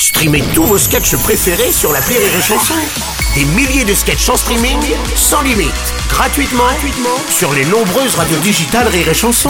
Streamez tous vos sketchs préférés sur l'appli Rire et Chanson. Des milliers de sketchs en streaming, sans limite, gratuitement sur les nombreuses radios digitales Rire et Chanson.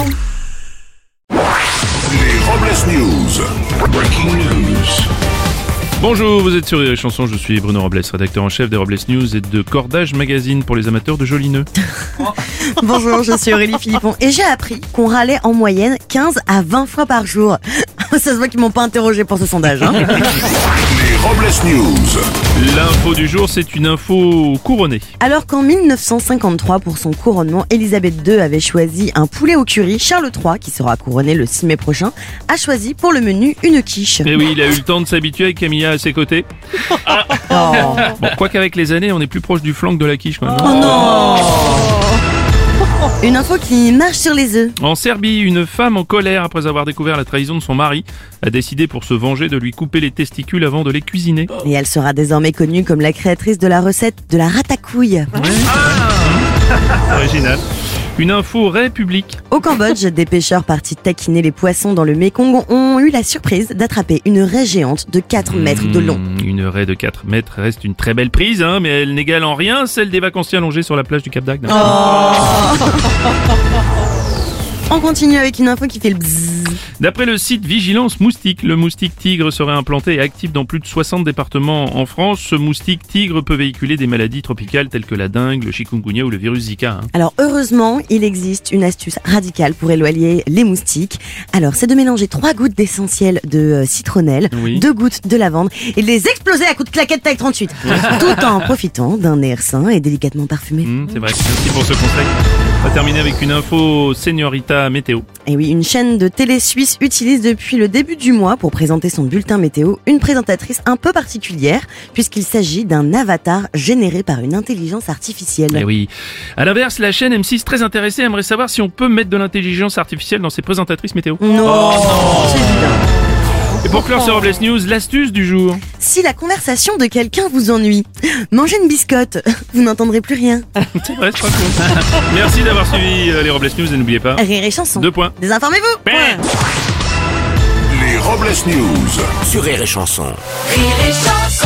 Les Robles News. Breaking news. Bonjour, vous êtes sur Rire et Chanson, je suis Bruno Robles, rédacteur en chef des Robles News et de Cordage Magazine pour les amateurs de jolis nœuds. Bonjour, je suis Aurélie Philippon et j'ai appris qu'on râlait en moyenne 15 à 20 fois par jour. Ça se voit qu'ils m'ont pas interrogé pour ce sondage. Les Robles News. L'info du jour, c'est une info couronnée. Alors qu'en 1953, pour son couronnement, Elisabeth II avait choisi un poulet au curry, Charles III, qui sera couronné le 6 mai prochain, a choisi pour le menu une quiche. Et oui, il a eu le temps de s'habituer avec Camilla à ses côtés. Oh, Bon, quoi qu'avec les années, on est plus proche du flanc que de la quiche quand même. oh non. Une info qui marche sur les œufs. En Serbie, une femme en colère après avoir découvert la trahison de son mari a décidé pour se venger de lui couper les testicules avant de les cuisiner. Et elle sera désormais connue comme la créatrice de la recette de la ratatouille. Original. Une info république. Au Cambodge, des pêcheurs partis taquiner les poissons dans le Mékong ont eu la surprise d'attraper une raie géante de 4 mètres de long. Une raie de 4 mètres reste une très belle prise, mais elle n'égale en rien celle des vacanciers allongés sur la plage du Cap d'Agde. On continue avec une info qui fait le bzzz. D'après le site Vigilance Moustique, le moustique tigre serait implanté et actif dans plus de 60 départements en France. Ce moustique tigre peut véhiculer des maladies tropicales telles que la dengue, le chikungunya ou le virus Zika. Alors heureusement, il existe une astuce radicale pour éloigner les moustiques. Alors c'est de mélanger 3 gouttes d'essentiel de citronnelle, Oui. 2 gouttes de lavande et de les exploser à coups de claquette taille 38. Tout en profitant d'un air sain et délicatement parfumé. C'est vrai, merci pour ce conseil. On va terminer avec une info Señorita Météo. Et oui, une chaîne de télé suisse utilise depuis le début du mois pour présenter son bulletin météo une présentatrice un peu particulière puisqu'il s'agit d'un avatar généré par une intelligence artificielle. Eh oui. À l'inverse, la chaîne M6 très intéressée aimerait savoir si on peut mettre de l'intelligence artificielle dans ses présentatrices météo. Non, c'est évident. Et pour clore ce Robles News, l'astuce du jour. Si la conversation de quelqu'un vous ennuie, mangez une biscotte, vous n'entendrez plus rien. C'est vrai, c'est pas cool. Merci d'avoir suivi les Robles News et n'oubliez pas... Rire et chanson. 2 points. Désinformez-vous. Bam. Les Robles News. Sur Rire et Chanson. Rire et chanson.